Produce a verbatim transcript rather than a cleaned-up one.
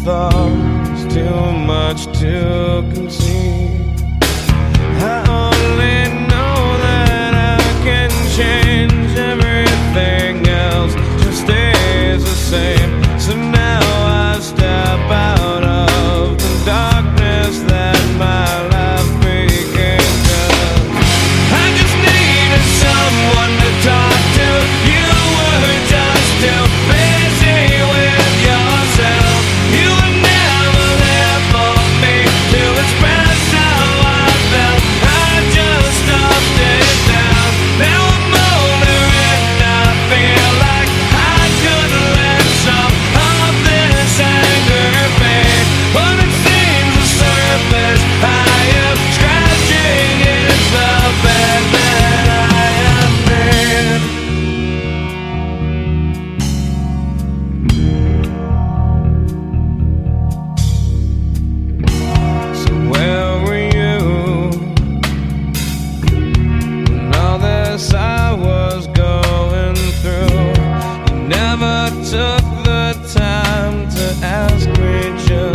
thoughts, too much to conceive. I only know that I can change, everything else just stays the same. So now I step out of the darkness that my life became. 'Cause I just needed someone to talk to. You were just too busy with yourself. You were never there for me to express how I felt. I just stuffed it down. Now I'm older and I feel like I could let some of this anger fade. But it seems the surface I am scratching is the bed that I have made. So where were you when all this I was going through? You never took the time to ask me just